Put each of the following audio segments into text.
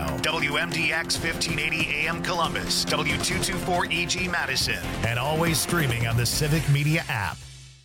WMDX 1580 AM Columbus, W224EG Madison, and always streaming on the Civic Media app.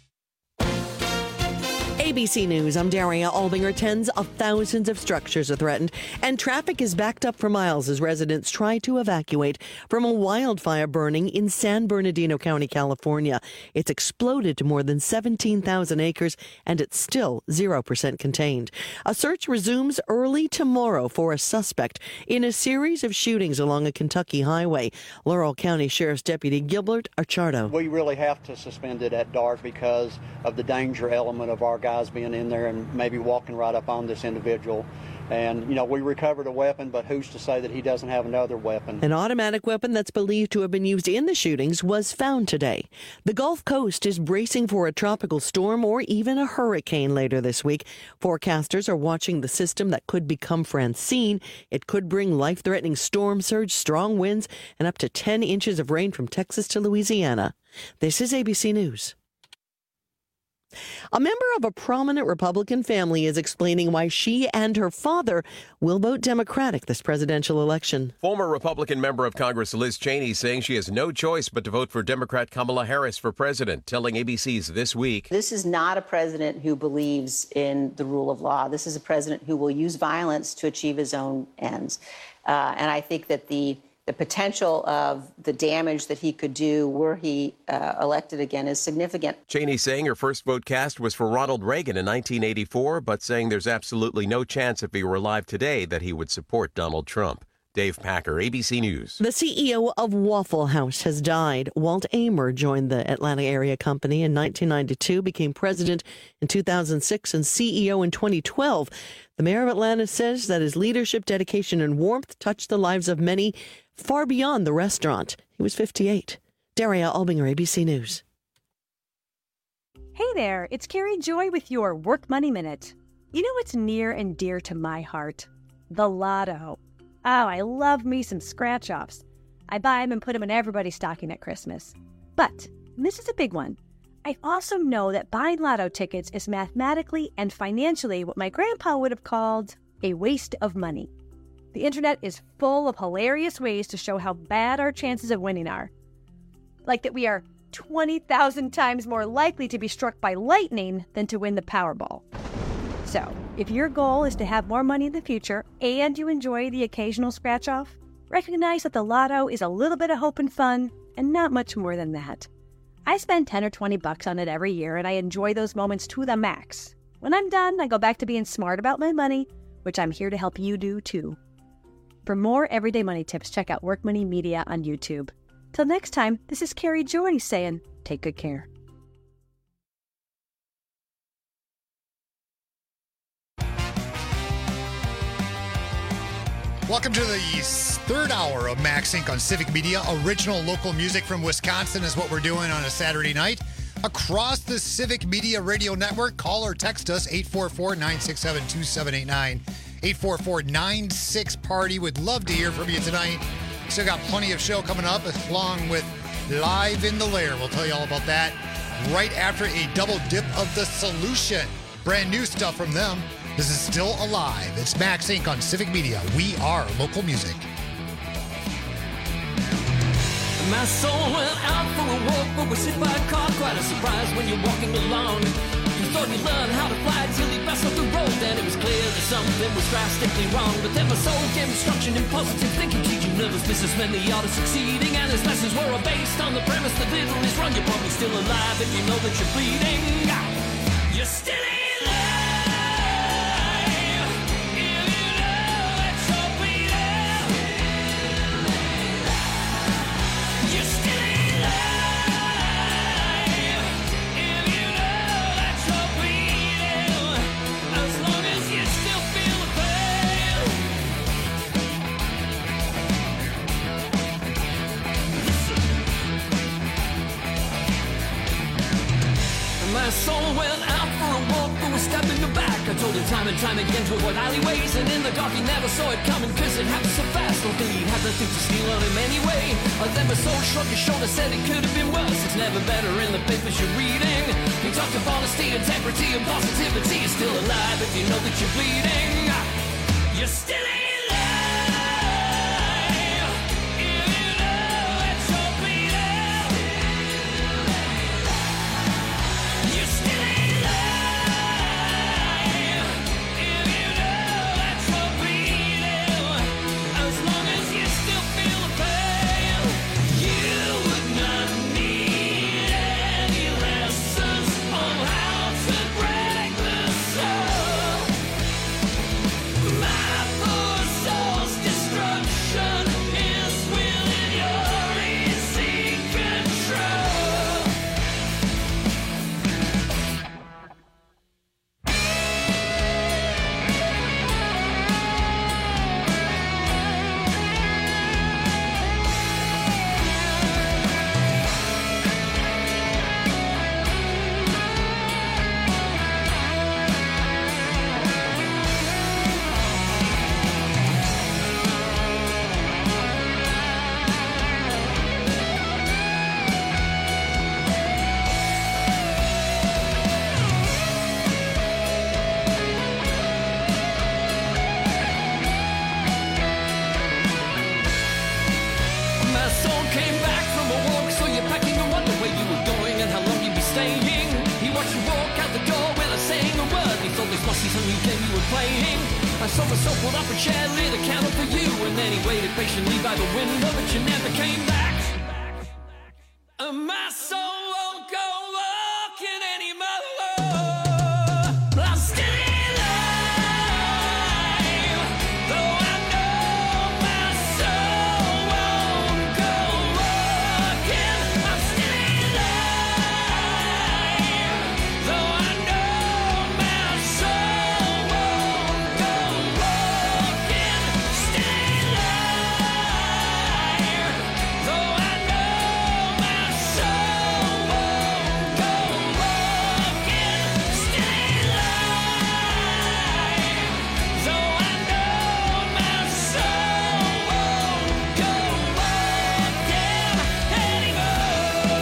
ABC News, I'm Daria Albinger. Tens of thousands of structures are threatened, and traffic is backed up for miles as residents try to evacuate from a wildfire burning in San Bernardino County, California. It's exploded to more than 17,000 acres, and it's still 0% contained. A search resumes early tomorrow for a suspect in a series of shootings along a Kentucky highway. Laurel County Sheriff's Deputy Gilbert Archardo. We really have to suspend it at dark because of the danger element of our guys being in there and maybe walking right up on this individual. And, we recovered a weapon, but who's to say that he doesn't have another weapon? An automatic weapon that's believed to have been used in the shootings was found today. The Gulf Coast is bracing for a tropical storm or even a hurricane later this week. Forecasters are watching the system that could become Francine. It could bring life-threatening storm surge, strong winds, and up to 10 inches of rain from Texas to Louisiana. This is ABC News. A member of a prominent Republican family is explaining why she and her father will vote Democratic this presidential election. Former Republican member of Congress Liz Cheney saying she has no choice but to vote for Democrat Kamala Harris for president, telling ABC's This Week. This is not a president who believes in the rule of law. This is a president who will use violence to achieve his own ends. And I think that the potential of the damage that he could do were he elected again is significant. Cheney saying her first vote cast was for Ronald Reagan in 1984, but saying there's absolutely no chance if he were alive today that he would support Donald Trump. Dave Packer, ABC News. The CEO of Waffle House has died. Walt Amer joined the Atlanta area company in 1992, became president in 2006 and CEO in 2012. The mayor of Atlanta says that his leadership, dedication, and warmth touched the lives of many far beyond the restaurant. He was 58. Daria Albinger, ABC News. Hey there, it's Carrie Joy with your Work Money Minute. You know what's near and dear to my heart? The Lotto. Oh, I love me some scratch-offs. I buy them and put them in everybody's stocking at Christmas. But, and this is a big one, I also know that buying Lotto tickets is mathematically and financially what my grandpa would have called a waste of money. The internet is full of hilarious ways to show how bad our chances of winning are. Like that we are 20,000 times more likely to be struck by lightning than to win the Powerball. So, if your goal is to have more money in the future and you enjoy the occasional scratch-off, recognize that the Lotto is a little bit of hope and fun and not much more than that. I spend $10 or $20 on it every year and I enjoy those moments to the max. When I'm done, I go back to being smart about my money, which I'm here to help you do too. For more everyday money tips, check out Work Money Media on YouTube. Till next time, this is Carrie Joy saying, take good care. Welcome to the third hour of Max Inc. on Civic Media. Original local music from Wisconsin is what we're doing on a Saturday night. Across the Civic Media Radio Network, call or text us 844-967-2789. 844-96-PARTY. Would love to hear from you tonight. Still got plenty of show coming up along with Live in the Lair. We'll tell you all about that right after a double dip of The Solution. Brand new stuff from them. This is Still Alive. It's Max Inc. on Civic Media. We are local music. My soul went out for a walk, but was hit by a car. Quite a surprise when you're walking along. You thought you'd learn how to fly till you passed off the road. Then it was clear that something was drastically wrong. But then my soul gave instruction in positive thinking, teaching nervousness meant the art of succeeding. And his lessons were all based on the premise that little is wrong. You're probably still alive if you know that you're bleeding. You're still alive. My soul went out for a walk, but was stabbed in the back. I told him time and time again to avoid alleyways, and in the dark he never saw it coming, cause it happened so fast. Don't think he had nothing to steal on him anyway. Then my soul shrugged his shoulder, said it could have been worse. It's never better in the papers you're reading. He talked of honesty, integrity, and positivity. You're still alive if you know that you're bleeding. You're still alive. and you then you were playing. I saw myself pulled up a chair, lit a candle for you, and then he waited patiently by the window, but you never came back. And my soul won't go walking anymore. But I'm still alive, though I know my soul won't go walking. I'm still alive, though I know my soul won't go walking. Still alive, though I know my soul won't go walking. Still alive, though I know my soul won't go walking anymore.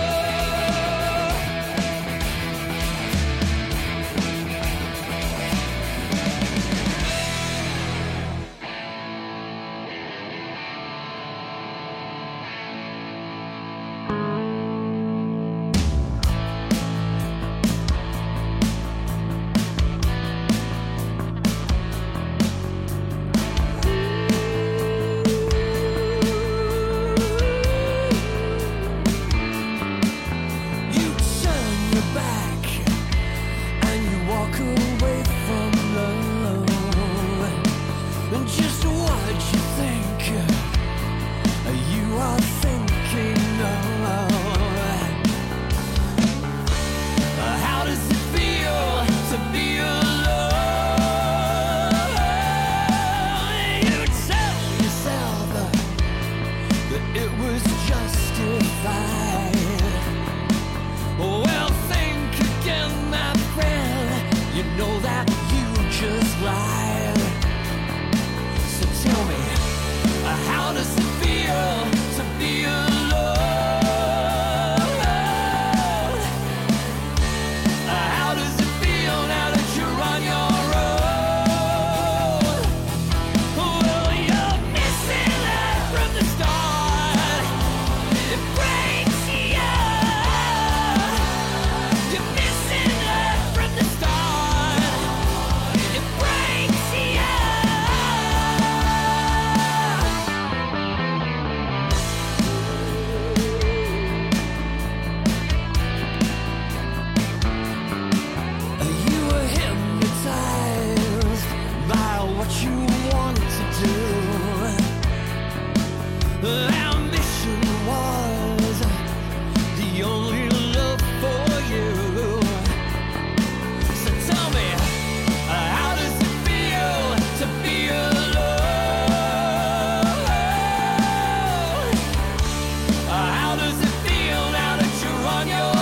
You turn your back and you walk away from love. And just what you think you are thinking of. How does it feel to be alone? You tell yourself that it was justified. Well, think again, my friend. You know that you just lied. So tell me, how does it feel to be alone? How does it feel now that you're on your own? Well, you're missing that from the start. It breaks you. You're missing that from the start. It breaks you. You were hypnotized by what you wanted to do. Ambition was the only love for you. So tell me, how does it feel to be alone? How does it feel now that you're on your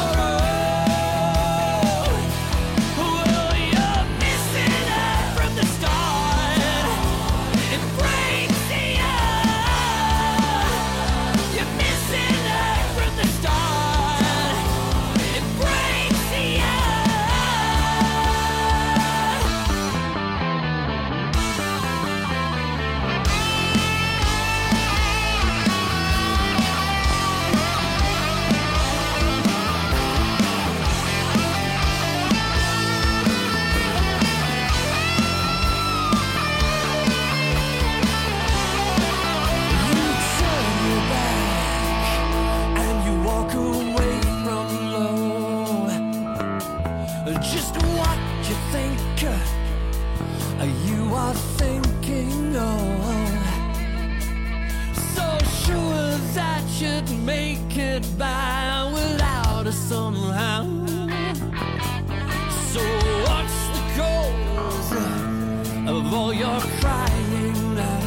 own? Well, you're missing that from the start. It breaks you. You're missing that from the start. It breaks you. You turn your back and you walk away from love. Just what you think you are thinking of. So sure that you'd make it by without us somehow. So what's the cause of all your crying now?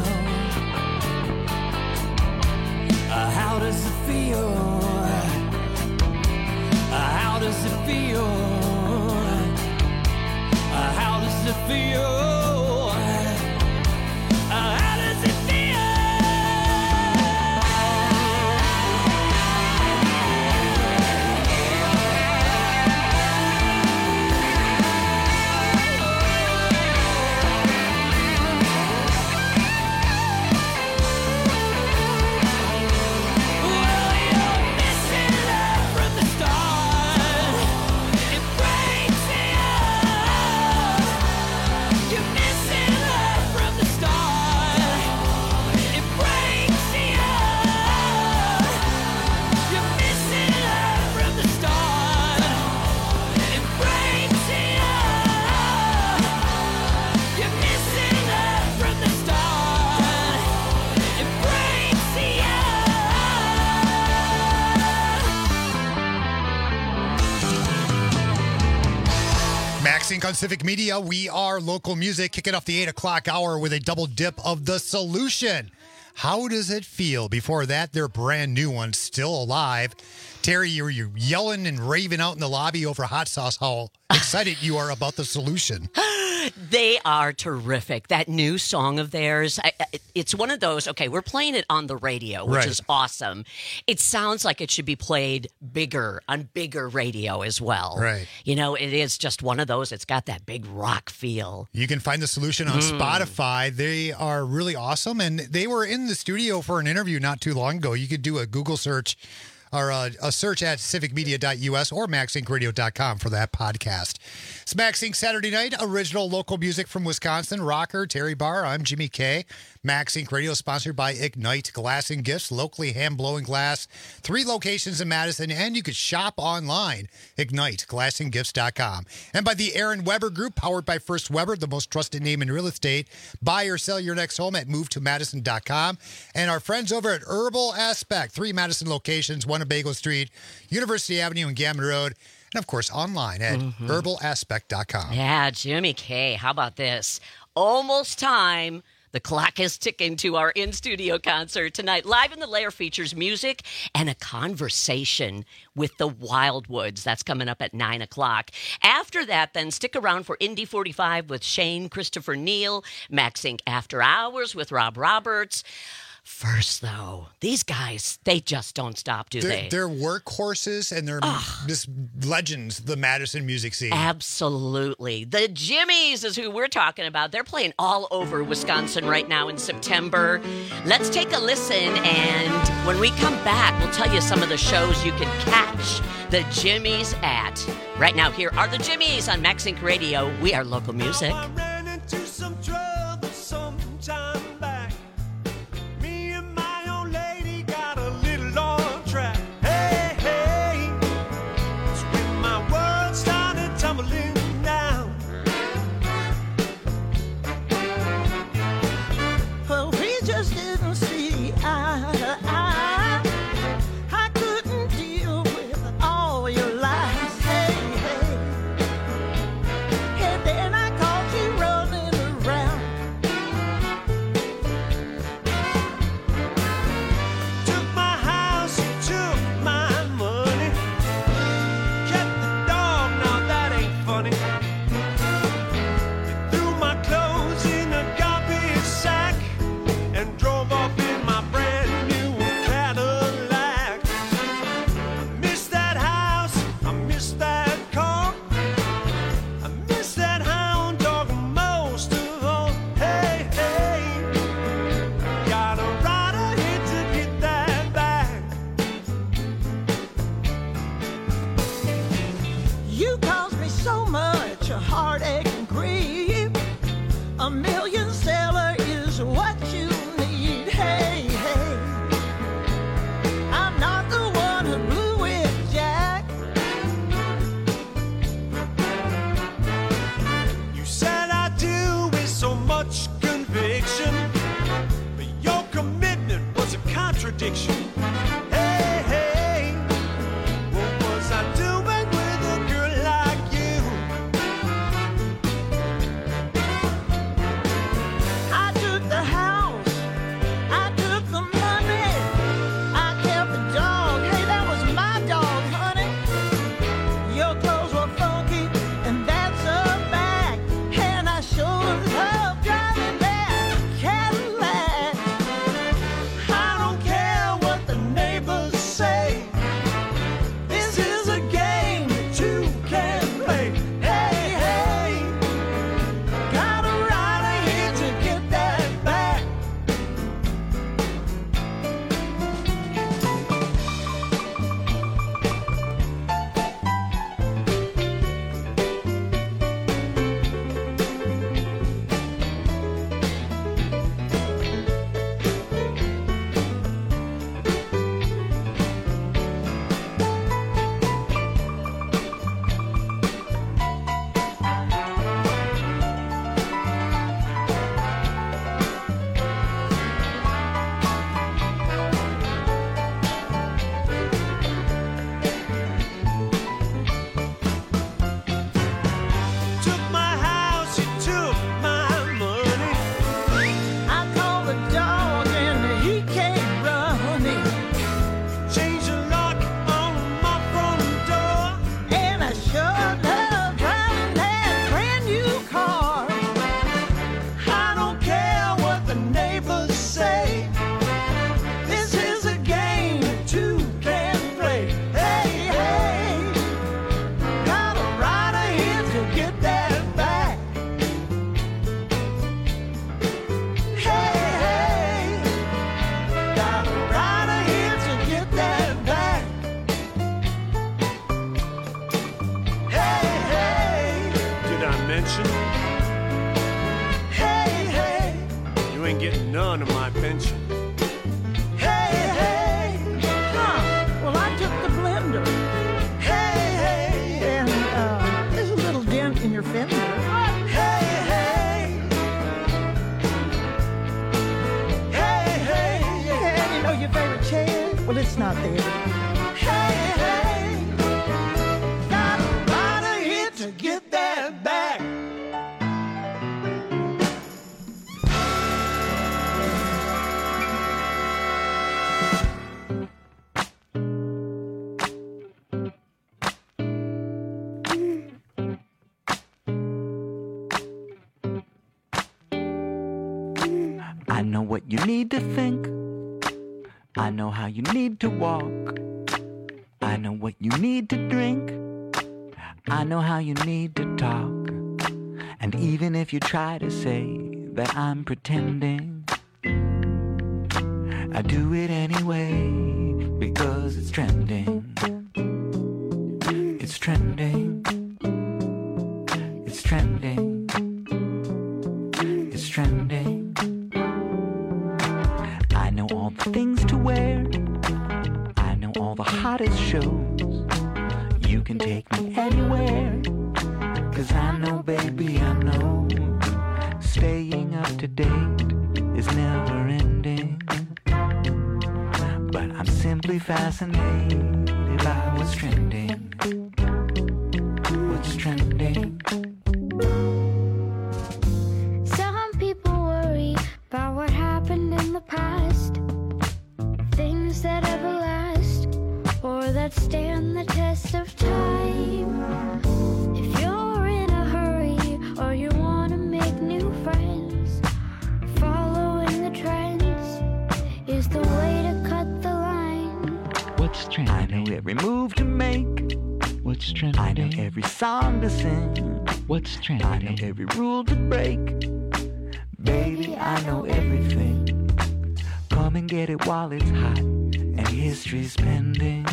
How does it feel? How does it feel? How does it feel? How does it feel? Well, you're missing that from the start. It breaks you. Funk on Civic Media. We are local music, kicking off the 8 o'clock hour with a double dip of The Solution. How does it feel? Before that, their brand new one, Still Alive. Terry, you're yelling and raving out in the lobby over hot sauce. How excited you are about The Solution. They are terrific. That new song of theirs, it's one of those, okay, we're playing it on the radio, which is awesome. It sounds like it should be played bigger on bigger radio as well. Right. You know, it is just one of those. It's got that big rock feel. You can find The Solution on Spotify. They are really awesome, and they were in the studio for an interview not too long ago. You could do a Google search or a search at civicmedia.us or maxinkradio.com for that podcast. It's Max Inc. Saturday night, original local music from Wisconsin. Rocker, Terry Barr, I'm Jimmy K. Max Inc. Radio sponsored by Ignite Glass and Gifts, locally hand-blowing glass. 3 locations in Madison, and you could shop online, IgniteGlassandGifts.com. And by the Aaron Weber Group, powered by First Weber, the most trusted name in real estate. Buy or sell your next home at MoveToMadison.com. And our friends over at Herbal Aspect, 3 Madison locations, 1 on Bagel Street, University Avenue and Gammon Road. And, of course, online at herbalaspect.com. Yeah, Jimmy K. How about this? Almost time. The clock is ticking to our in-studio concert tonight. Live in the Lair features music and a conversation with the Wildwoods. That's coming up at 9 o'clock. After that, then, stick around for Indy 45 with Shane Christopher Neal, Max Inc. After Hours with Rob Roberts. First, though, these guys, they just don't stop, do they? They're workhorses, and they're just legends, the Madison music scene. Absolutely. The Jimmies is who we're talking about. They're playing all over Wisconsin right now in September. Let's take a listen, and when we come back, we'll tell you some of the shows you can catch the Jimmies at. Right now, here are the Jimmies on Max Inc. Radio. We are local music. I ran into some trouble some time back. Me and my old lady got a little on track. Hey, hey, it's when my world started tumbling down. Well, we just didn't see eye to eye. I couldn't deal with all your lies. Hey, hey. And then I caught you running around. Took my house, you took my money. Kept the dog, now that ain't funny. You threw my clothes in a garbage sack and drove off in my brand new Cadillac. I miss that house, I miss that car. I miss that hound dog most of all. Hey, hey, got a rider here to get that back. You caused me so much heartache and grief. A million sailor is what you need. Hey, hey. I'm not the one who blew it, Jack. You said I do with so much conviction, but your commitment was a contradiction. Hey, hey, what was I doing with a girl like you? I took the house, I took the money, I kept the dog. Hey, that was my dog, honey. Your clothes were funky, and that's a fact. And I sure love driving that Cadillac. I don't care what my pension. Hey, hey, well, I took the blender. Hey, hey, and there's a little dent in your fender. Hey, hey, hey, hey, and you know your favorite chair? Well, it's not there. Hey, hey, got a lot of hit to get that back. I know what you need to think. I know how you need to walk. I know what you need to drink. I know how you need to talk. And even if you try to say that I'm pretending, I do it anyway because it's trending. It's trending. It's trending. It's trending. I know all the things to wear. I know all the hottest shows. You can take me anywhere. 'Cause I know, baby, I know. Staying up to date is never ending. But I'm simply fascinated by what's trending. What's trending? Some people worry about what happened in the past. Things that ever last or that stand the test of time. If you're in a hurry or you want to make new friends, following the trends is the way to cut the line. What's trending? I know every move to make. What's trending? I know every song to sing. What's trending? I know every rule to break. Baby, I know everything. Come and get it while it's hot and history's pending.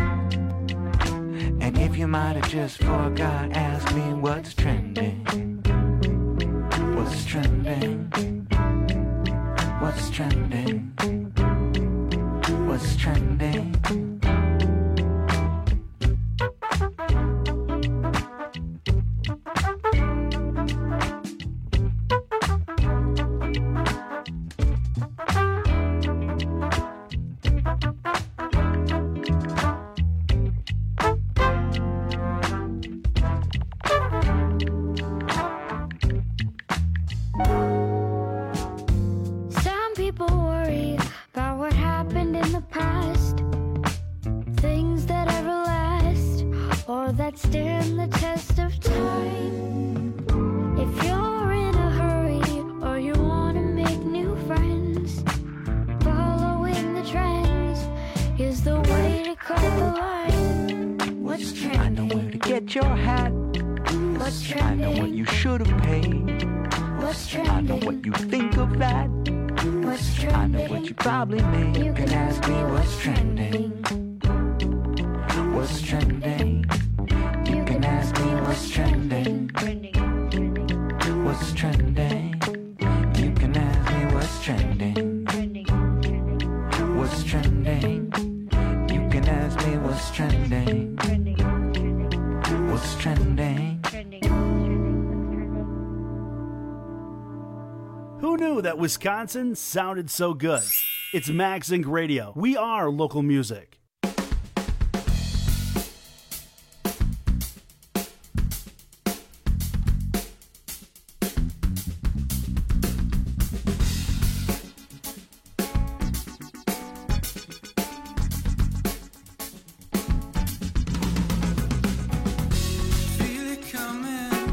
And if you might have just forgot, ask me what's trending. What's trending? What's trending? What's trending? Some people worry about what happened in the past. Things that ever last or that stand the test of time. If you're in a hurry or you want to make new friends, following the trends is the way to cut the line. What's trending? I know where to get your hat. What's I know what trending? you should have paid. What's I know what trending? you think of that. What's I know what trending? you probably make. You can ask me what's trending. What's trending? You can ask me what's trending. What's trending? You can ask me what's trending. What's trending? You can ask me what's trending. What's trending? Who knew that Wisconsin sounded so good? It's Mag Zinc Radio. We are local music. Feel it coming.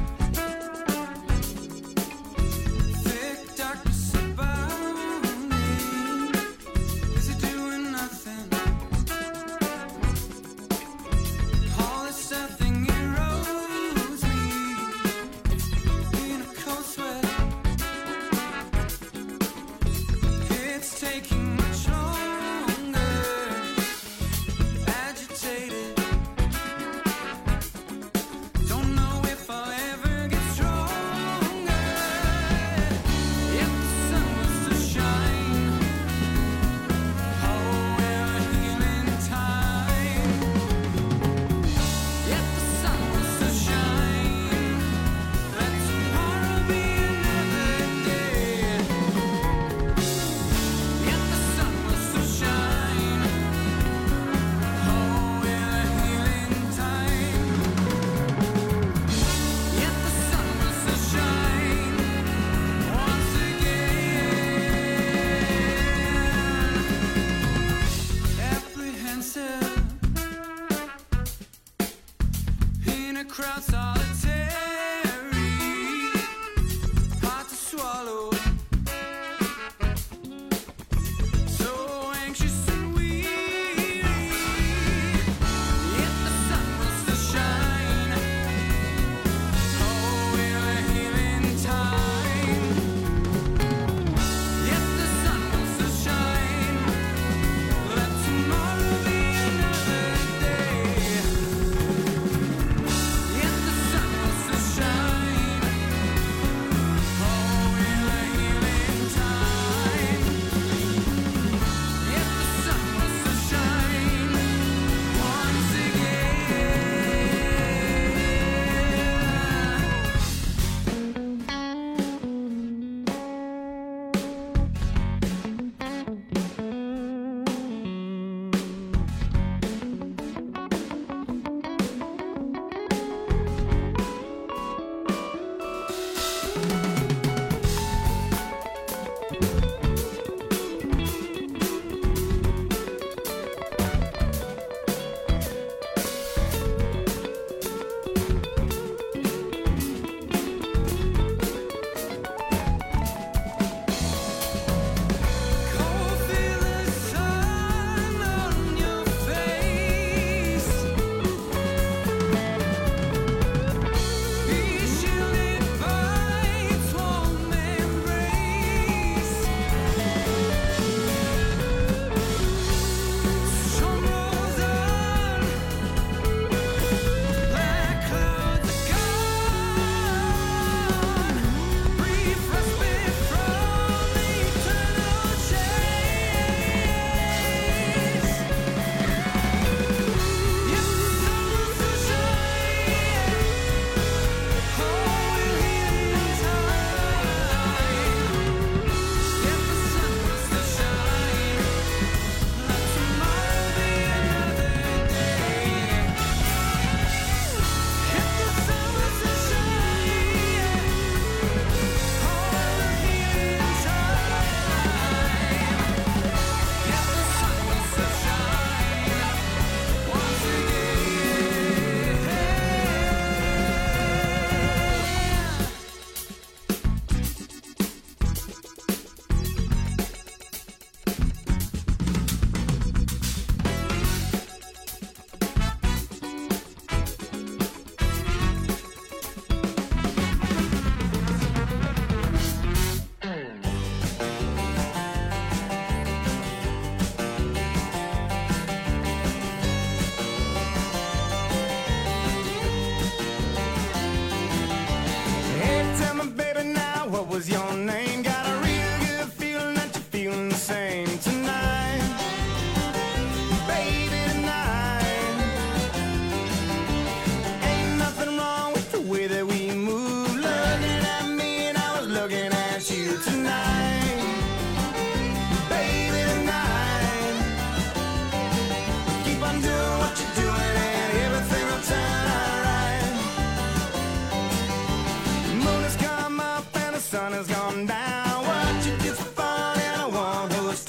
Thick darkness about me. Is it doing nothing?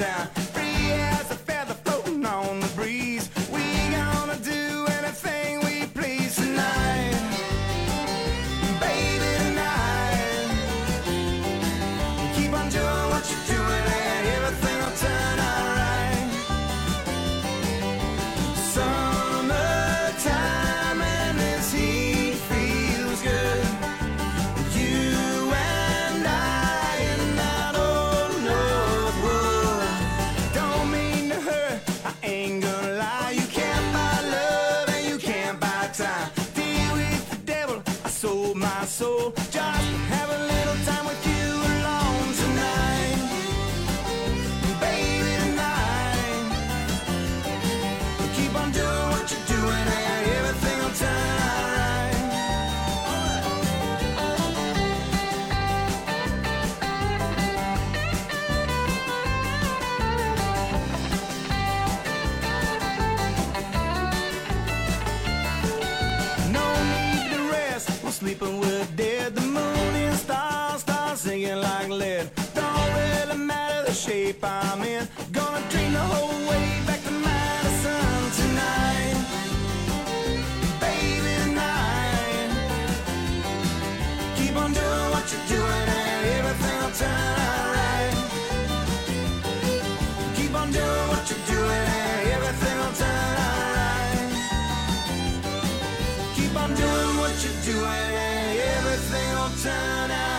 town. Free as a feather floating on the breeze. We gonna do anything we please tonight. Baby, tonight. Keep on doing what you're doing and everything will turn out right. Summertime and this heat feels good. You and I in that old North Wood. Don't mean to hurt, I ain't gonna lie. You can't buy love and you can't buy time. Deal with the devil, I sold my soul. Just have a little time with you alone tonight. Baby, tonight. Keep on doing what you're doing and everything will turn out right. No need to rest, we're sleeping, we're dead. The moon and stars start singing like lead. Don't really matter the shape I'm in. Gonna dream the whole way back to Madison tonight. Baby, tonight. Keep on doing what you're doing and everything will turn out right. Keep on doing what you're doing and everything will turn out right. Keep on doing what you're doing and everything will turn out right.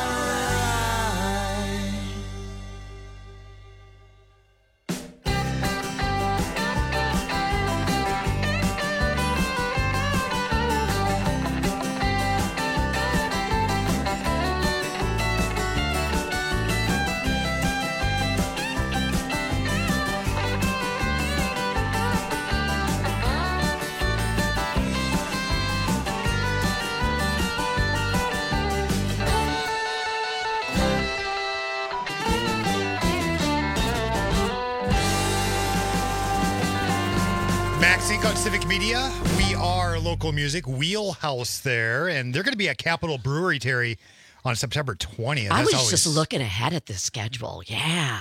Max Inc. on Civic Media. We are local music, Wheelhouse there, and they're going to be at Capitol Brewery, Terry, on September 20th. I That's was just looking ahead at the schedule. Yeah.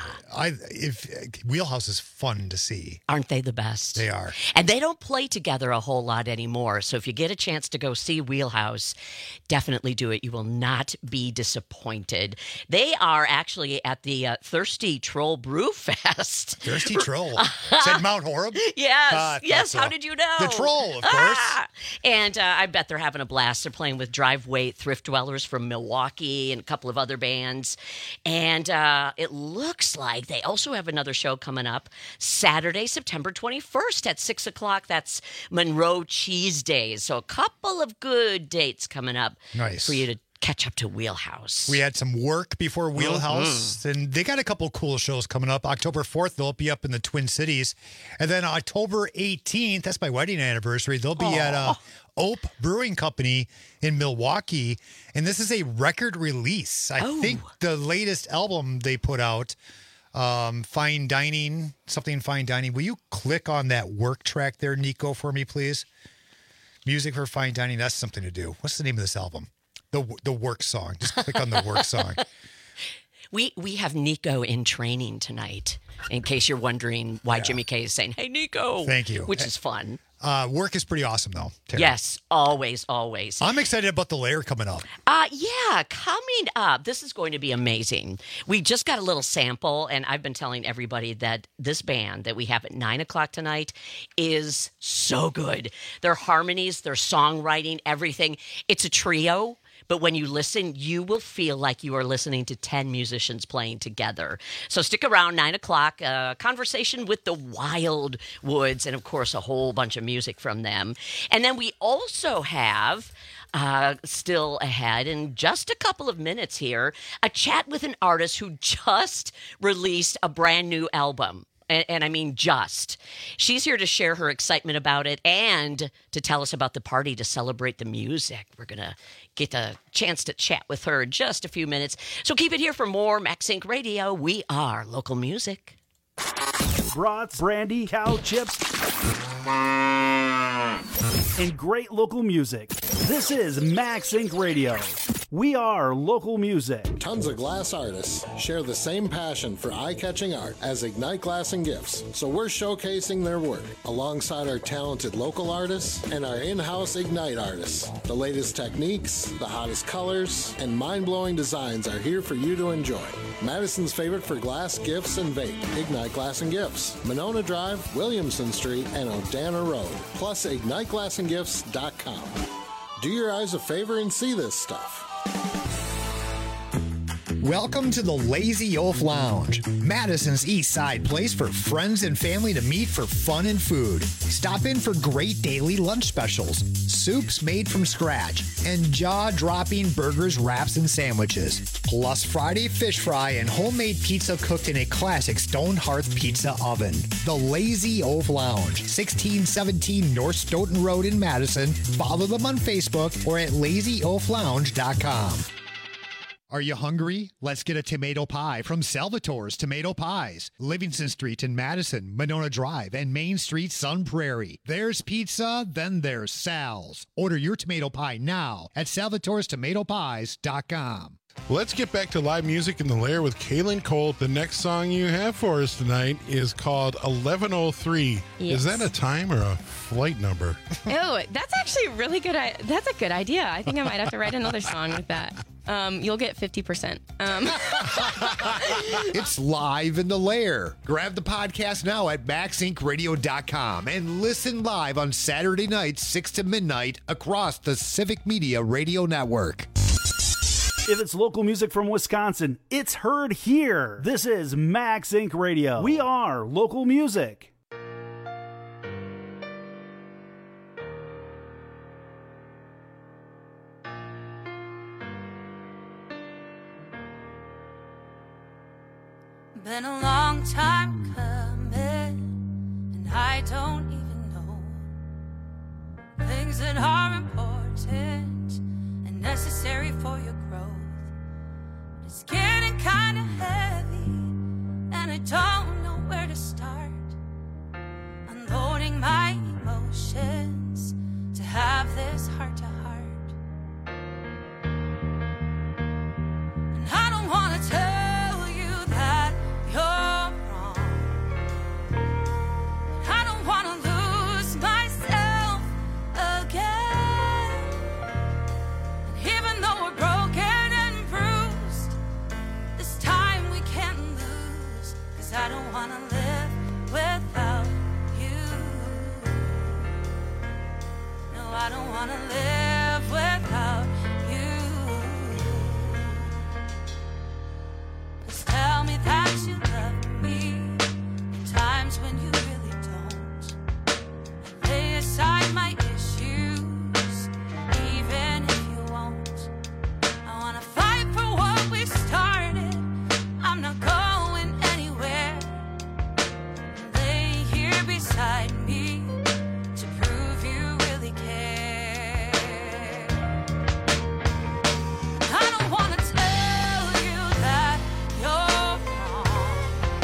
Wheelhouse is fun to see. Aren't they the best? They are. And they don't play together a whole lot anymore. So if you get a chance to go see Wheelhouse, definitely do it. You will not be disappointed. They are actually at the Thirsty Troll Brew Fest. Thirsty Troll. Said Mount Horeb? Yes. Yes. So. How did you know? The Troll, of course. And I bet they're having a blast. They're playing with Drive Weight, Thrift Dwellers from Milwaukee, and a couple of other bands. And it looks like they also have another show coming up Saturday, September 21st at 6 o'clock. That's Monroe Cheese Days. So a couple of good dates coming up for you to catch up to Wheelhouse. We had some work before Wheelhouse, and they got a couple cool shows coming up. October 4th, they'll be up in the Twin Cities. And then October 18th, that's my wedding anniversary, they'll be at Ope Brewing Company in Milwaukee. And this is a record release. I think the latest album they put out, Fine Dining, something Fine Dining. Will you click on that work track there, Nico, for me, please? Music for Fine Dining, that's something to do. What's the name of this album? The work song. Just click on the work song. We have Nico in training tonight, in case you're wondering why Jimmy K is saying, "Hey, Nico." Thank you. Which is fun. Work is pretty awesome, though, Terry. Yes, always, always. I'm excited about the Lair coming up. Yeah, coming up. This is going to be amazing. We just got a little sample, and I've been telling everybody that this band that we have at 9 o'clock tonight is so good. Their harmonies, their songwriting, everything. It's a trio. But when you listen, you will feel like you are listening to 10 musicians playing together. So stick around, 9 o'clock, conversation with the Wildwoods, and, of course, a whole bunch of music from them. And then we also have, still ahead, in just a couple of minutes here, a chat with an artist who just released a brand new album. And I mean just. She's here to share her excitement about it and to tell us about the party to celebrate the music. We're going to get a chance to chat with her in just a few minutes. So keep it here for more Max Inc. Radio. We are local music. Brats, brandy, cow chips, and great local music. This is Max Inc. Radio. We are local music. Tons of glass artists share the same passion for eye-catching art as Ignite Glass and Gifts, so we're showcasing their work alongside our talented local artists and our in-house Ignite artists. The latest techniques, the hottest colors, and mind-blowing designs are here for you to enjoy. Madison's favorite for glass, gifts, and vape, Ignite Glass and Gifts, Monona Drive, Williamson Street, and Odana Road, plus IgniteGlassandGifts.com. Do your eyes a favor and see this stuff. Welcome to the Lazy Wolf Lounge, Madison's East Side place for friends and family to meet for fun and food. Stop in for great daily lunch specials, soups made from scratch, and jaw-dropping burgers, wraps, and sandwiches. Plus Friday fish fry and homemade pizza cooked in a classic stone hearth pizza oven. The Lazy Wolf Lounge, 1617 North Stoughton Road in Madison. Follow them on Facebook or at lazywolflounge.com. Are you hungry? Let's get a tomato pie from Salvatore's Tomato Pies. Livingston Street in Madison, Monona Drive, and Main Street, Sun Prairie. There's pizza, then there's Sal's. Order your tomato pie now at salvatorestomatopies.com. Let's get back to live music in the Lair with Kaylin Cole. The next song you have for us tonight is called 1103. Yes. Is that a time or a flight number? Oh, that's actually really good. That's a good idea. I think I might have to write another song with that. You'll get 50%. It's live in the Lair. Grab the podcast now at MaxIncRadio.com and listen live on Saturday nights, 6 to midnight, across the Civic Media Radio Network. If it's local music from Wisconsin, it's heard here. This is Max Inc. Radio. We are local music. Been a long time coming, and I don't even know things that are important and necessary for your growth. But it's getting kind of heavy, and I don't know where to start. Unloading my emotions to have this heart to heart. And I don't want to tell you that you're wrong. I don't want to lose myself again. And even though we're broken and bruised, this time we can't lose. 'Cause I don't want to live without you. No, I don't want to live without you. Please tell me that you love me in times when you really don't. And lay aside my issues, even if you won't. I want to fight for what we started. I'm not going anywhere. Lay here beside me to prove you really care. I don't want to tell you that you're wrong.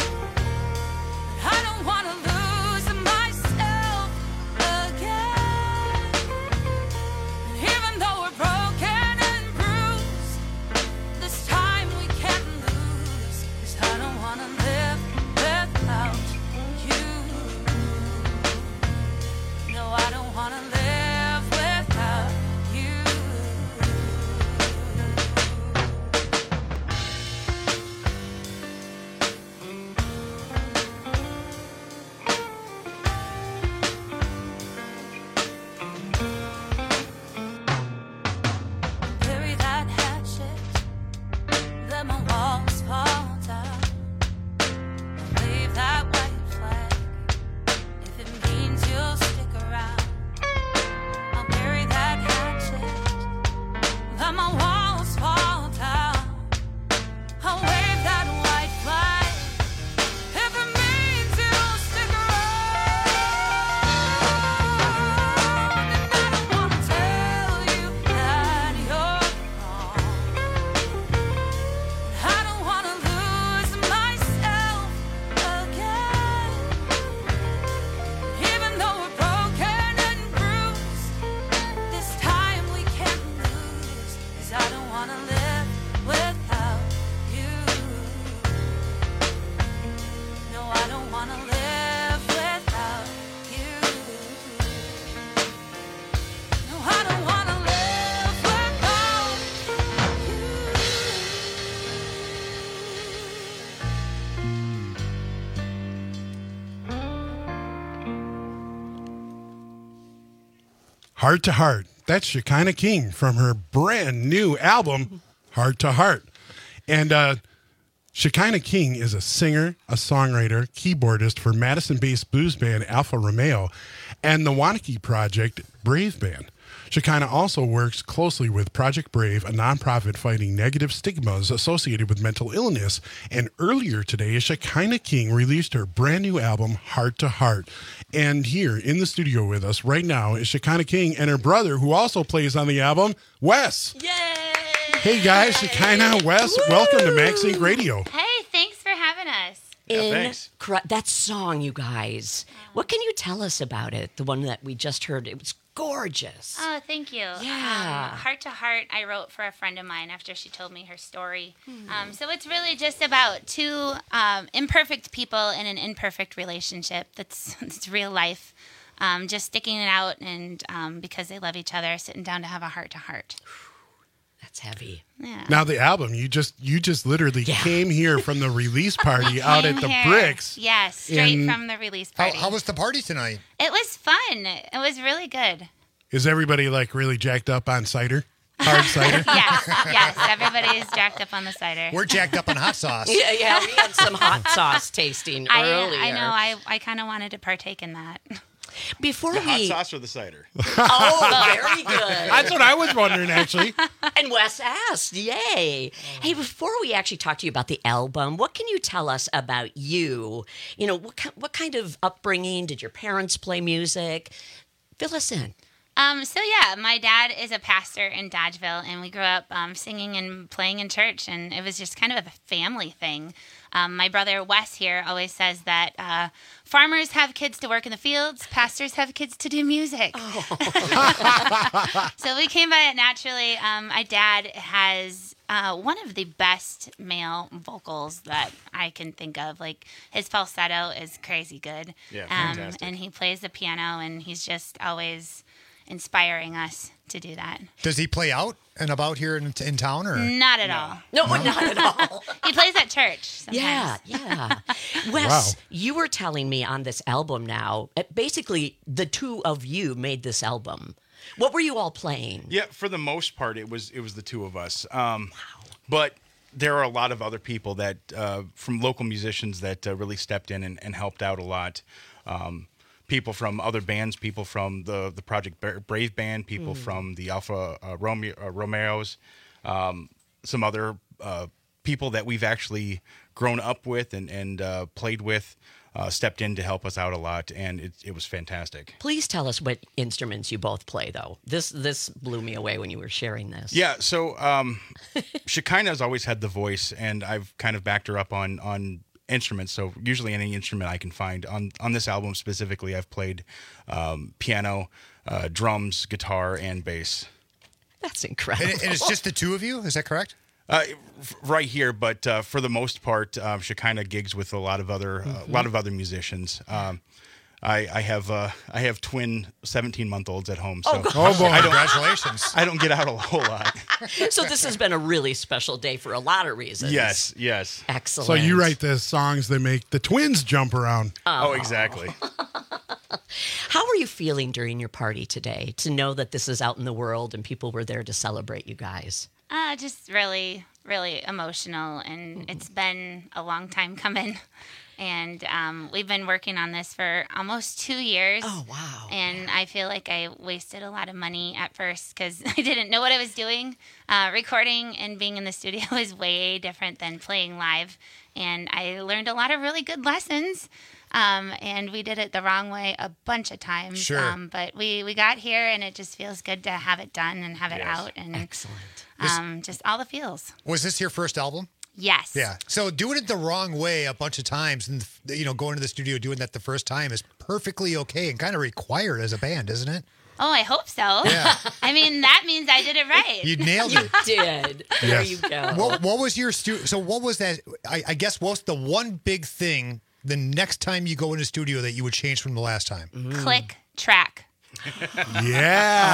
I don't want to lose myself again. And even though we're broken and bruised, this time we can't lose. 'Cause I don't want to live without you. Heart to Heart. That's Shekinah King from her brand new album, Heart to Heart. And Shekinah King is a singer, a songwriter, keyboardist for Madison-based blues band Alfa Romeo and the Wanakee Project Brave Band. Shekinah also works closely with Project Brave, a nonprofit fighting negative stigmas associated with mental illness. And earlier today, Shekinah King released her brand new album, Heart to Heart. And here in the studio with us right now is Shekinah King and her brother, who also plays on the album, Wes. Yay! Hey guys, Shekinah, Wes, welcome to Max Inc. Radio. Hey, thanks for having us. That song, you guys. What can you tell us about it? The one that we just heard. It was gorgeous. Oh, thank you. Yeah. Heart to Heart, I wrote for a friend of mine after she told me her story. So it's really just about two imperfect people in an imperfect relationship. It's real life. Just sticking it out and because they love each other, sitting down to have a heart to heart. That's heavy. Yeah. Now the album, you just literally came here from the release party out at the Here. Bricks. Yes, straight from the release party. How was the party tonight? It was fun. It was really good. Is everybody like really jacked up on cider? Hard cider? Yes, everybody's jacked up on the cider. We're jacked up on hot sauce. Yeah, we had some hot sauce tasting earlier. I know. I kind of wanted to partake in that. Before the we... hot sauce or the cider? Oh, very good. That's what I was wondering, actually. And Wes asked, yay. Hey, before we actually talk to you about the album, what can you tell us about you? You know, what kind of upbringing? Did your parents play music? Fill us in. My dad is a pastor in Dodgeville, and we grew up singing and playing in church, and it was just kind of a family thing. My brother Wes here always says that farmers have kids to work in the fields, pastors have kids to do music. So we came by it naturally. My dad has one of the best male vocals that I can think of. Like, his falsetto is crazy good. Yeah, fantastic. And he plays the piano, and he's just always inspiring us to do that. Does he play out and about here in town, or Not at all. No, not at all. He plays at church sometimes. Yeah. Wes, you were telling me on this album now, basically the two of you made this album. What were you all playing? Yeah, for the most part, it was the two of us. But there are a lot of other people that from local musicians that really stepped in and helped out a lot. People from other bands, people from the Project Brave Band, people from the Alfa Romeos, some other people that we've actually grown up with and played with, stepped in to help us out a lot, and it was fantastic. Please tell us what instruments you both play, though. This blew me away when you were sharing this. Yeah, so Shekinah has always had the voice, and I've kind of backed her up on instruments, so usually any instrument I can find. On this album specifically, I've played piano, drums, guitar, and bass. That's incredible. And it's just the two of you? Is that correct? Right here, but for the most part, Shekinah gigs with a lot of other musicians. I have twin 17-month-olds at home, so boy! Congratulations! I don't get out a whole lot. So this has been a really special day for a lot of reasons. Yes. Excellent. So you write the songs that make the twins jump around. Oh, exactly. How are you feeling during your party today to know that this is out in the world and people were there to celebrate you guys? Just really, really emotional, and it's been a long time coming. And we've been working on this for almost 2 years. Oh, wow. And I feel like I wasted a lot of money at first because I didn't know what I was doing. Recording and being in the studio is way different than playing live. And I learned a lot of really good lessons. And we did it the wrong way a bunch of times. Sure. But we got here, and it just feels good to have it done and have it out. And excellent. Just all the feels. Was this your first album? Yes. Yeah. So doing it the wrong way a bunch of times and, going to the studio doing that the first time is perfectly okay and kind of required as a band, isn't it? Oh, I hope so. Yeah. I mean, that means I did it right. You nailed it. You did. There you go. What was your so what was that? I guess what's the one big thing the next time you go in the studio that you would change from the last time? Click track.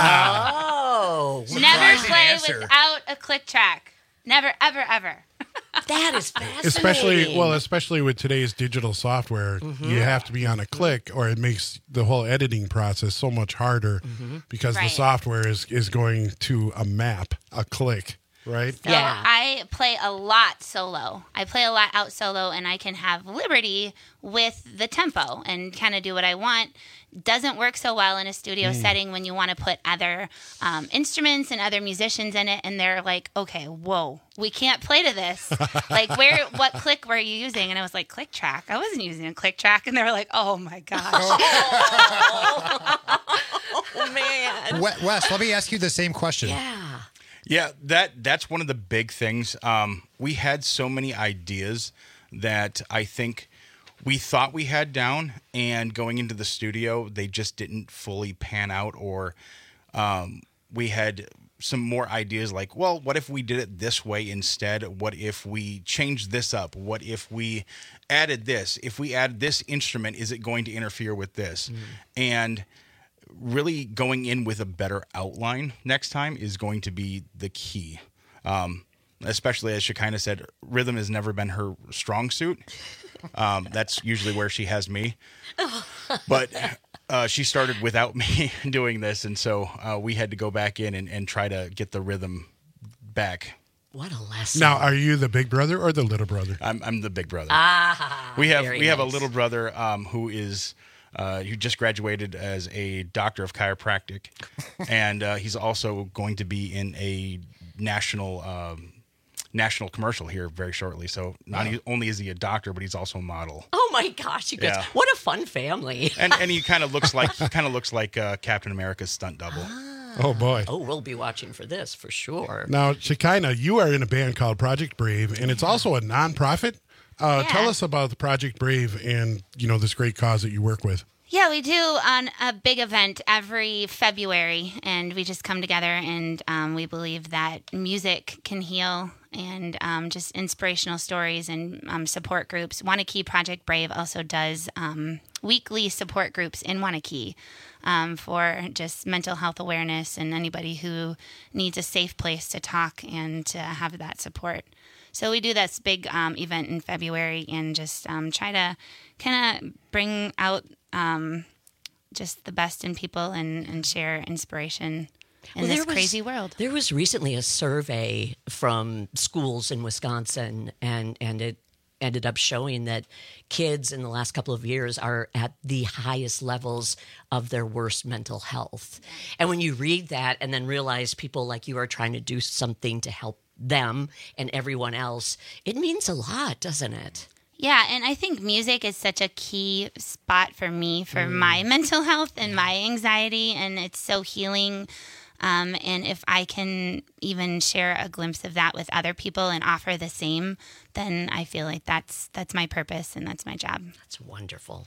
Yeah. Oh. Never play answer. without a click track. Never, ever, ever. That is fascinating. Especially with today's digital software, you have to be on a click, or it makes the whole editing process so much harder because the software is going to a map, a click, right? So I play a lot solo. I play a lot out solo, and I can have liberty with the tempo and kind of do what I want. Doesn't work so well in a studio setting when you want to put other instruments and other musicians in it, and they're like, okay, whoa, we can't play to this. Like, what click were you using? And I was like, click track. I wasn't using a click track. And they were like, oh my gosh. Oh, man. Wes, let me ask you the same question. Yeah, that's one of the big things. We had so many ideas that I think we thought we had down, and going into the studio, they just didn't fully pan out, or we had some more ideas like, well, what if we did it this way instead? What if we changed this up? What if we added this? If we add this instrument, is it going to interfere with this? And really going in with a better outline next time is going to be the key. Especially as Shekinah said, rhythm has never been her strong suit. That's usually where she has me. But she started without me doing this, and so we had to go back in and try to get the rhythm back. What a lesson. Now, are you the big brother or the little brother? I'm the big brother. We have a little brother who is who just graduated as a doctor of chiropractic, and he's also going to be in a national commercial here very shortly. So not only is he a doctor, but he's also a model. Oh my gosh, you guys! What a fun family! And he kind of looks like Captain America's stunt double. Oh boy! Oh, we'll be watching for this for sure. Now, Shekinah, you are in a band called Project Brave, and it's also a nonprofit. Tell us about the Project Brave and this great cause that you work with. Yeah, we do on a big event every February, and we just come together, and we believe that music can heal, and just inspirational stories and support groups. Wanakee Project Brave also does weekly support groups in Wanakee for just mental health awareness and anybody who needs a safe place to talk and to have that support. So we do this big event in February and just try to kind of bring out just the best in people and share inspiration in this crazy world. There was recently a survey from schools in Wisconsin, and it ended up showing that kids in the last couple of years are at the highest levels of their worst mental health. And when you read that and then realize people like you are trying to do something to help them and everyone else, it means a lot, doesn't it? Yeah, and I think music is such a key spot for me, for my mental health and my anxiety, and it's so healing. And if I can even share a glimpse of that with other people and offer the same, then I feel like that's my purpose and that's my job. That's wonderful.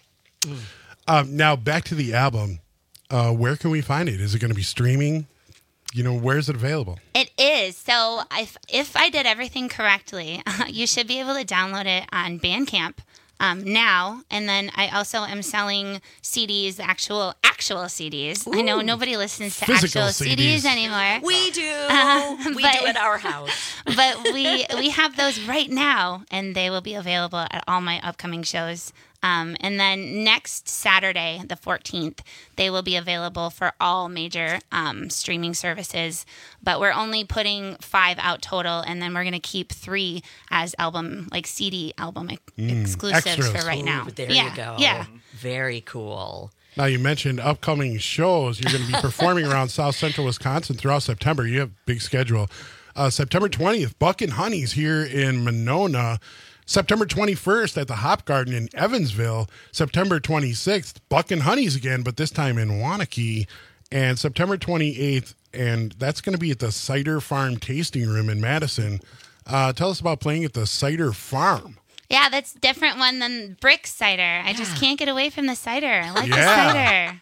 Now, back to the album. Where can we find it? Is it going to be streaming? Where is it available? It is. So if I did everything correctly, you should be able to download it on Bandcamp now. And then I also am selling CDs, actual CDs. Ooh. I know nobody listens to Physical actual CDs anymore. We do. We do at our house. But we have those right now, and they will be available at all my upcoming shows. And then next Saturday, the 14th, they will be available for all major streaming services. But we're only putting 5 out total, and then we're going to keep 3 as CD album exclusives extras. For right now. Ooh, there you go. Yeah. Very cool. Now, you mentioned upcoming shows. You're going to be performing around South Central Wisconsin throughout September. You have a big schedule. September 20th, Buck and Honey's here in Monona. September 21st at the Hop Garden in Evansville. September 26th, Buck and Honey's again, but this time in Wanakee. And September 28th, and that's going to be at the Cider Farm Tasting Room in Madison. Tell us about playing at the Cider Farm. Yeah, that's a different one than Brick Cider. I just can't get away from the cider. I like the cider.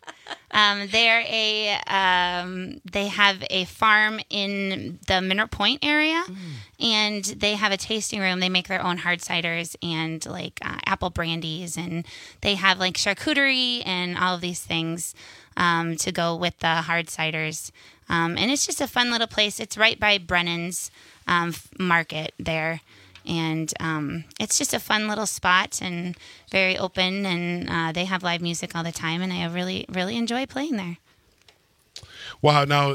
They have a farm in the Minot Point area, and they have a tasting room. They make their own hard ciders and apple brandies, and they have charcuterie and all of these things to go with the hard ciders. And it's just a fun little place. It's right by Brennan's Market there. And it's just a fun little spot and very open, and they have live music all the time, and I really, really enjoy playing there. Wow. Now,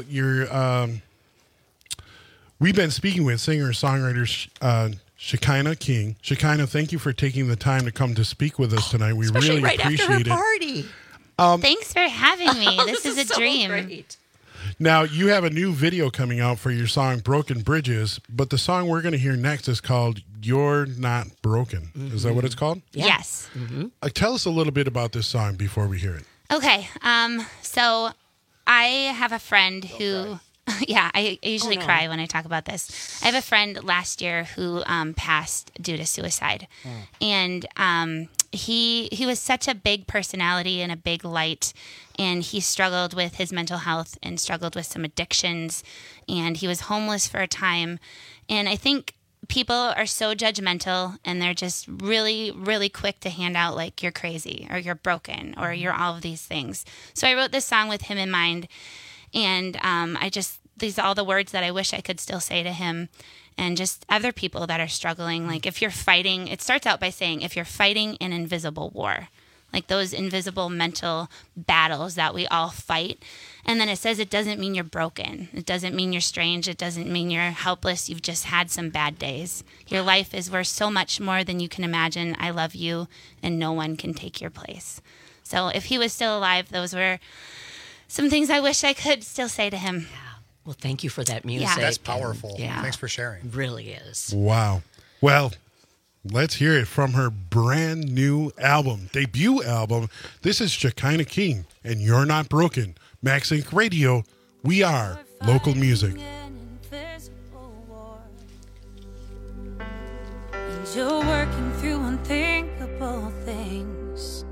we've been speaking with singer-songwriter Shekinah King. Shekinah, thank you for taking the time to come to speak with us tonight. We really appreciate it. Party. Thanks for having me. This is a dream. Great. Now, you have a new video coming out for your song Broken Bridges, but the song we're going to hear next is called You're Not Broken. Is that what it's called? Yes. Tell us a little bit about this song before we hear it. Okay. So I have a friend who... Yeah, I usually cry when I talk about this. I have a friend last year who passed due to suicide. And he was such a big personality and a big light. And he struggled with his mental health and struggled with some addictions. And he was homeless for a time. And I think people are so judgmental, and they're just really, really quick to hand out like you're crazy or you're broken or you're all of these things. So I wrote this song with him in mind. And these are all the words that I wish I could still say to him, and just other people that are struggling. Like if you're fighting, it starts out by saying, if you're fighting an invisible war, like those invisible mental battles that we all fight. And then it says it doesn't mean you're broken. It doesn't mean you're strange. It doesn't mean you're helpless. You've just had some bad days. Your life is worth so much more than you can imagine. I love you, and no one can take your place. So if he was still alive, those were some things I wish I could still say to him. Well, thank you for that music. Yeah. That's powerful. Yeah. Thanks for sharing. It really is. Wow. Well, let's hear it from her brand new debut album. This is Shekinah King, and You're Not Broken. Max Inc. Radio, we are local music. And you're working through unthinkable things.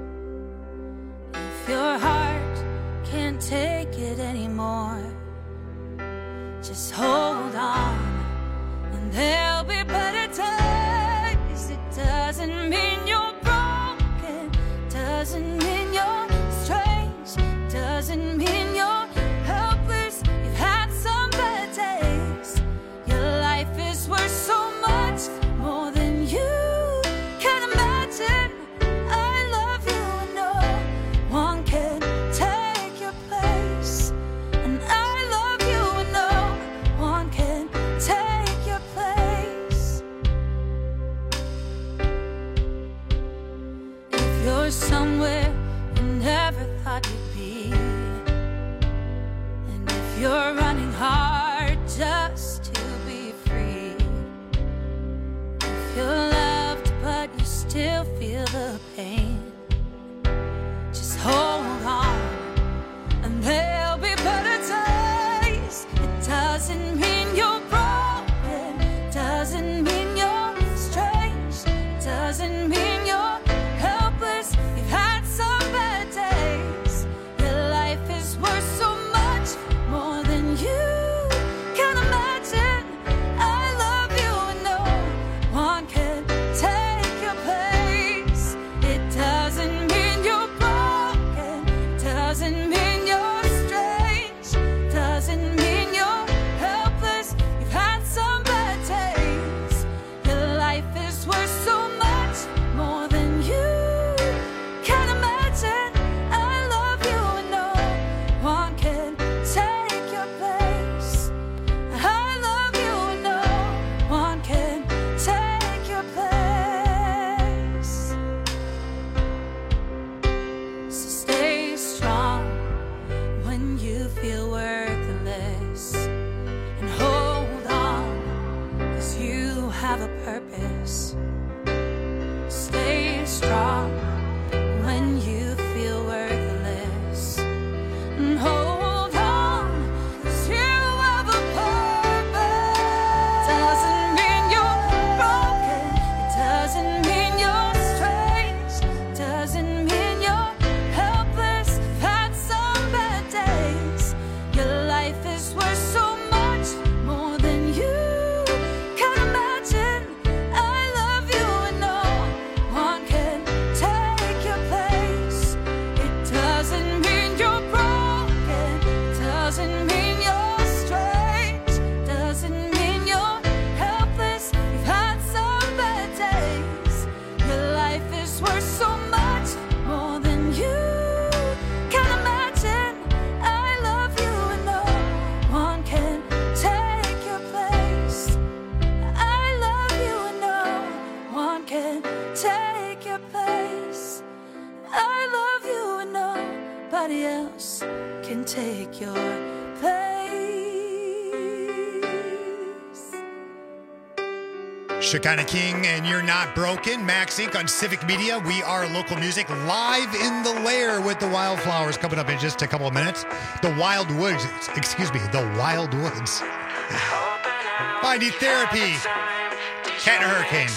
If your heart can't take it anymore, just hold on, and there'll be better times. It doesn't mean you're broken, doesn't mean you're strange, doesn't mean you're helpless. You've had some bad days. Your life is worth so much more than you can imagine. I love you, and no one can take your place. And I love you, and no one can take your place. If you're somewhere you never thought you'd be, and if you're running hard just to be free, if you're loved but you still feel the pain, just hold on, and there'll be better days. It doesn't mean you're broken, doesn't mean you're strange, doesn't mean you're helpless. You've had some bad days. Your life is worth so much more than you nobody else can take your place. Shekinah King and You're Not Broken. Max Inc. on Civic Media. We are local music live in the lair with the Wildflowers coming up in just a couple of minutes. The Wild Woods. Excuse me. The Wild Woods. I Need Therapy. Cat and Hurricane.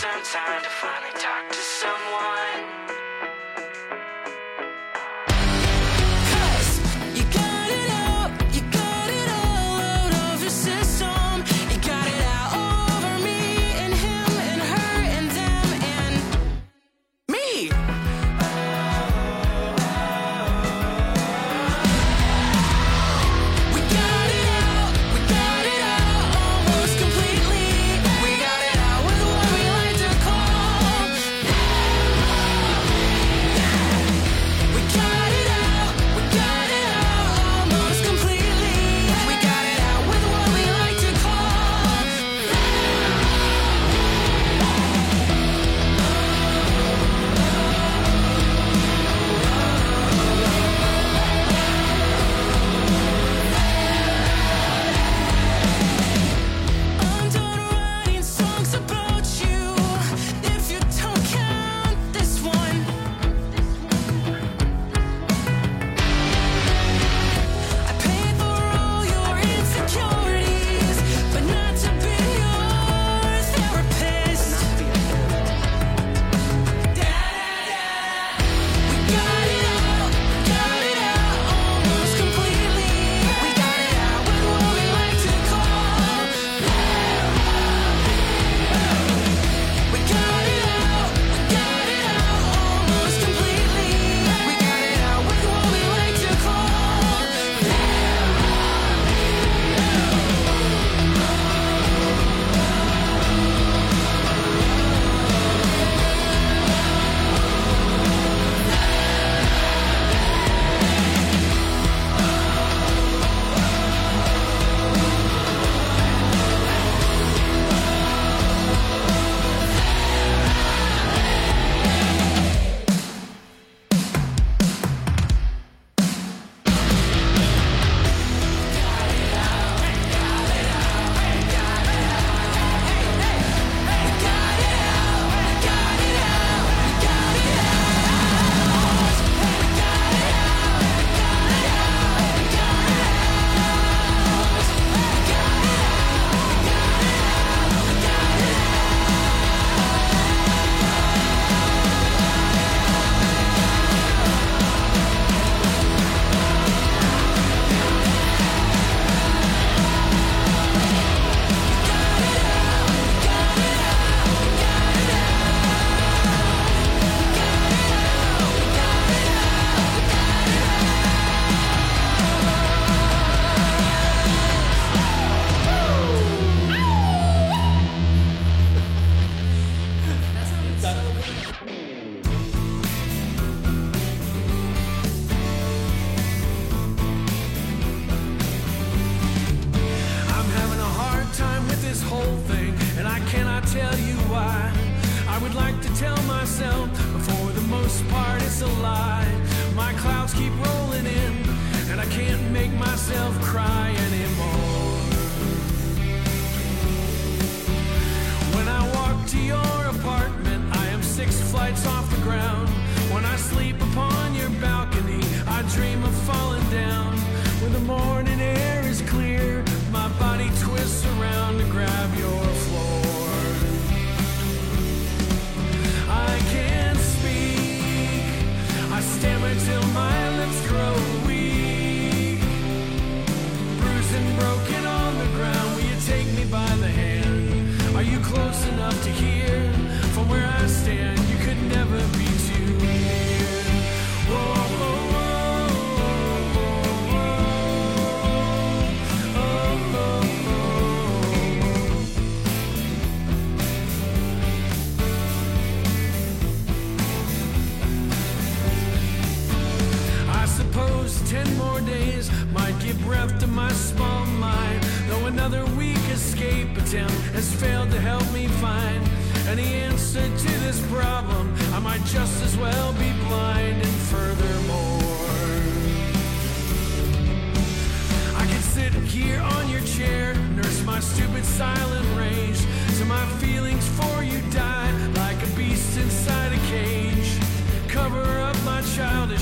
Just as well be blind, and furthermore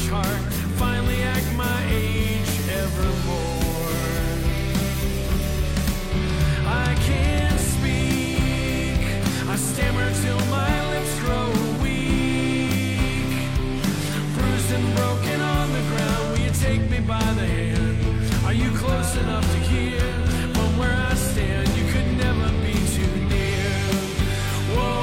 heart finally act my age evermore. I can't speak, I stammer till my lips grow weak. Bruised and broken on the ground, will you take me by the hand? Are you close enough to hear from where I stand? You could never be too near. Whoa,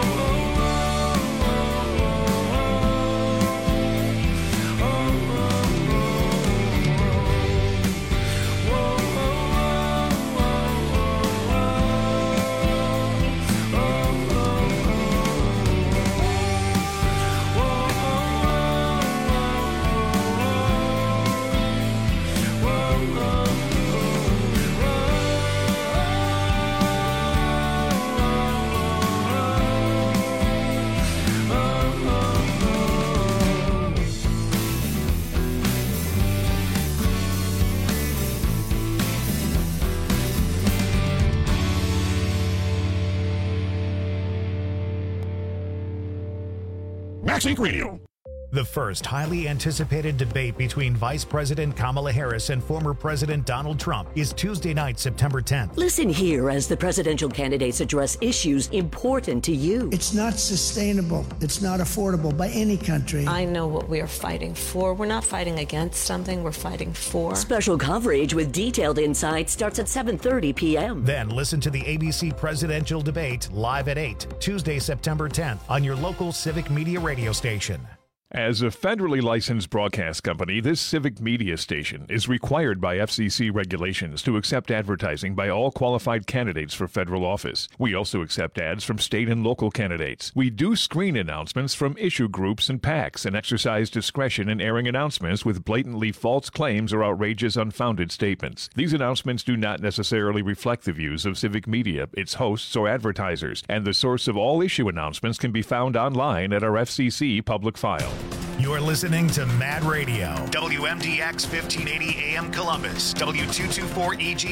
Max Inc. Radio. The first highly anticipated debate between Vice President Kamala Harris and former President Donald Trump is Tuesday night, September 10th. Listen here as the presidential candidates address issues important to you. It's not sustainable. It's not affordable by any country. I know what we are fighting for. We're not fighting against something. We're fighting for. Special coverage with detailed insight starts at 7:30 p.m. Then listen to the ABC presidential debate live at 8, Tuesday, September 10th on your local Civic Media radio station. As a federally licensed broadcast company, this Civic Media station is required by FCC regulations to accept advertising by all qualified candidates for federal office. We also accept ads from state and local candidates. We do screen announcements from issue groups and PACs and exercise discretion in airing announcements with blatantly false claims or outrageous, unfounded statements. These announcements do not necessarily reflect the views of Civic Media, its hosts, or advertisers, and the source of all issue announcements can be found online at our FCC public file. You're listening to Mad Radio, WMDX 1580 AM Columbus, W224 EG